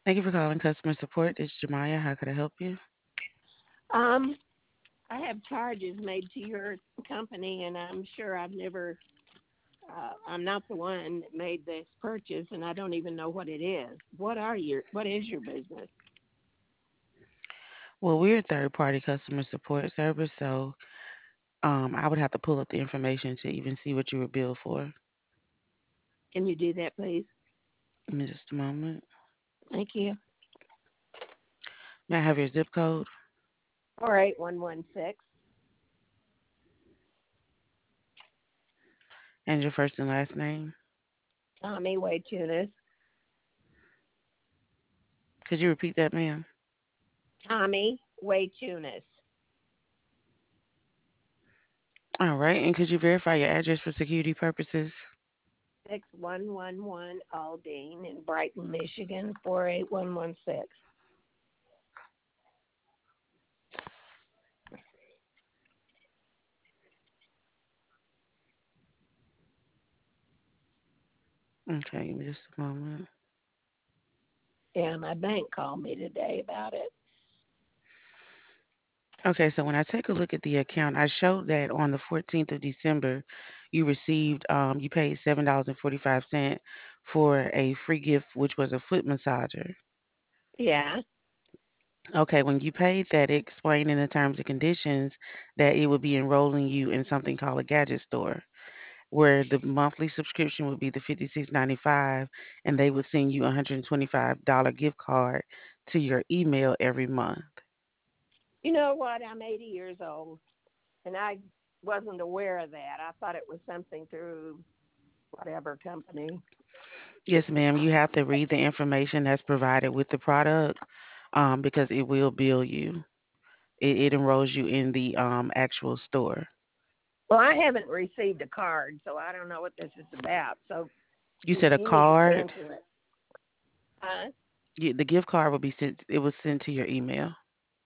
Thank you for calling customer support. This is Jemiah. How could I help you? Um, I have charges made to your company, and I'm sure I'm not the one that made this purchase, and I don't even know what it is. What is your business? Well, we're a third party customer support service, so I would have to pull up the information to even see what you were billed for. Can you do that, please? Give me just a moment. Thank you. May I have your zip code 48116. and your first and last name? Tommy Way Tunis. Could you repeat that, ma'am? Tommy Way Tunis. All right, and could you verify your address for security purposes? 6111 Aldine in Brighton, Michigan, 48116. Okay, give me just a moment. Yeah, my bank called me today about it. Okay, so when I take a look at the account, I showed that on the 14th of December, you paid $7.45 for a free gift, which was a foot massager. Yeah. Okay, when you paid that, it explained in the terms and conditions that it would be enrolling you in something called a gadget store, where the monthly subscription would be the 56.95, and they would send you a $125 gift card to your email every month. You know what? I'm 80 years old, and I wasn't aware of that. I thought it was something through whatever company. Yes, ma'am. You have to read the information that's provided with the product, because it will bill you. It enrolls you in the actual store. Well, I haven't received a card, so I don't know what this is about. So You you, said a you need to card. cancel it. Huh? The gift card will be sent. It was sent to your email.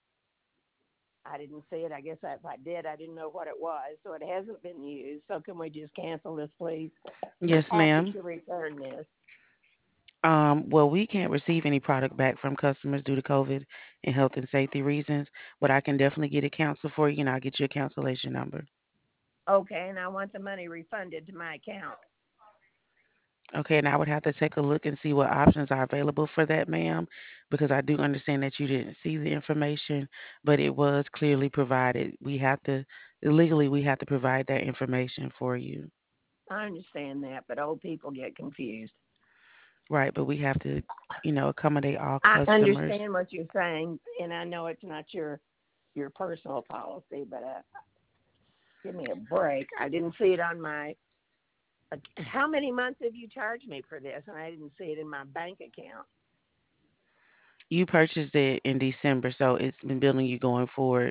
I didn't see it. I guess if I did, I didn't know what it was. So it hasn't been used. So can we just cancel this, please? I'm Yes, happy ma'am. to return this. Well, we can't receive any product back from customers due to COVID and health and safety reasons, but I can definitely get it canceled for you, and I'll get you a cancellation number. Okay, and I want the money refunded to my account. Okay, and I would have to take a look and see what options are available for that, ma'am, because I do understand that you didn't see the information, but it was clearly provided. Legally, we have to provide that information for you. I understand that, but old people get confused. Right, but we have to, accommodate all I customers. understand what you're saying, and I know it's not your personal policy, but give me a break. I didn't see it on my. How many months have you charged me for this, and I didn't see it in my bank account? You purchased it in December, so it's been billing you going forward.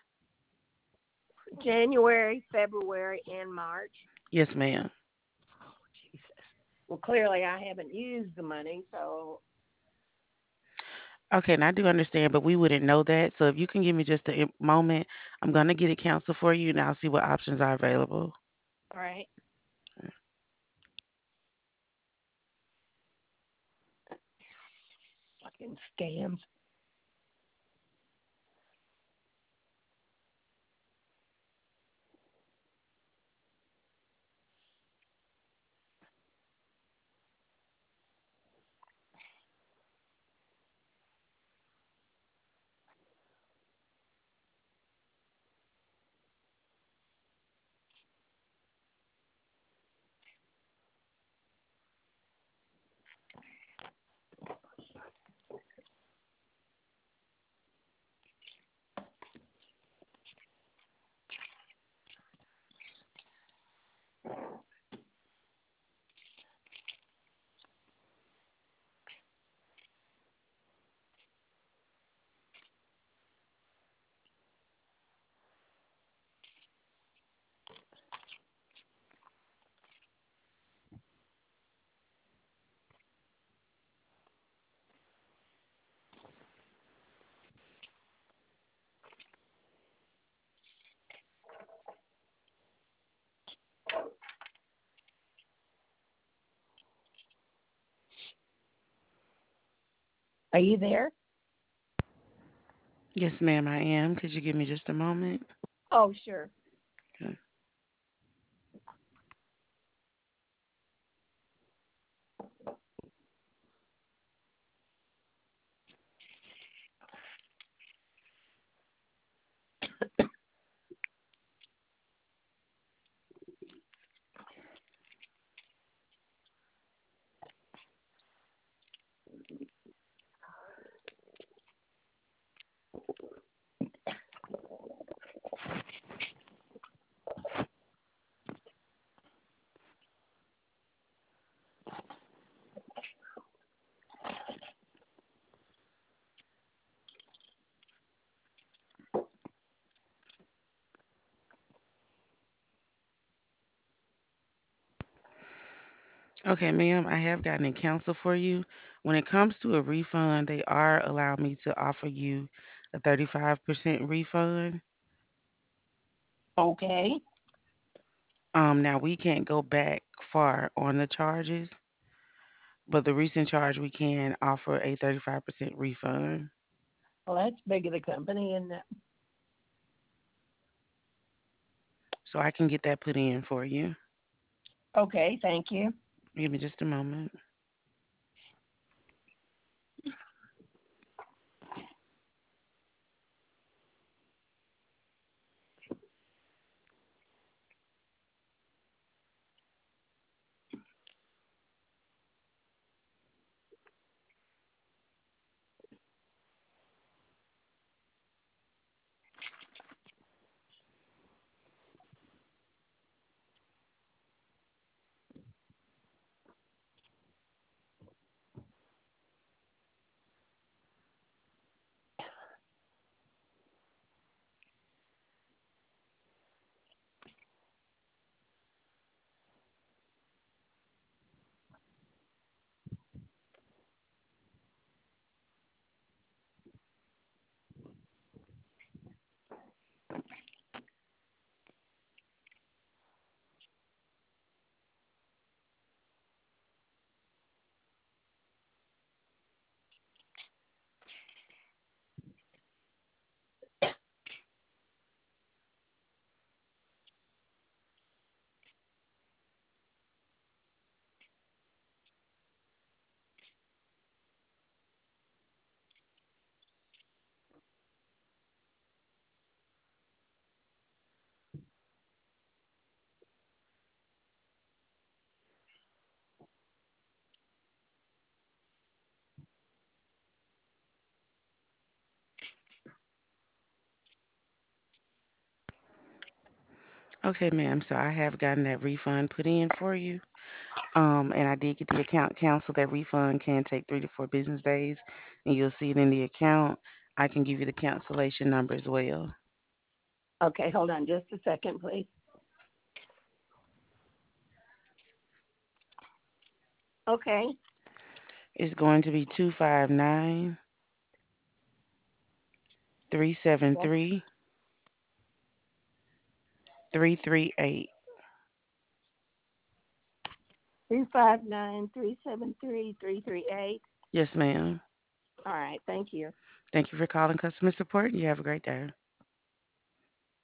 January, February, and March. Yes, ma'am. Oh, Jesus. Well, clearly I haven't used the money, so Okay, and I do understand, but we wouldn't know that. So if you can give me just a moment, I'm gonna get it canceled for you, and I'll see what options are available. all right. Fucking scams. Are you there? Yes, ma'am, I am. Could you give me just a moment? Oh, sure. Okay. Okay, ma'am, I have gotten a counsel for you. When it comes to a refund, they are allowing me to offer you a 35% refund. Okay. Now we can't go back far on the charges, but the recent charge we can offer a 35% refund. Well, that's big of the company, and So I can get that put in for you. okay, thank you. Give me just a moment. Okay, ma'am. So I have gotten that refund put in for you. And I did get the account canceled. That refund can take 3 to 4 business days, and you'll see it in the account. I can give you the cancellation number as well. Okay, hold on just a second, please. Okay. It's going to be 259 373 338. 259-373-338. Yes, ma'am. All right, thank you. Thank you for calling customer support. You have a great day.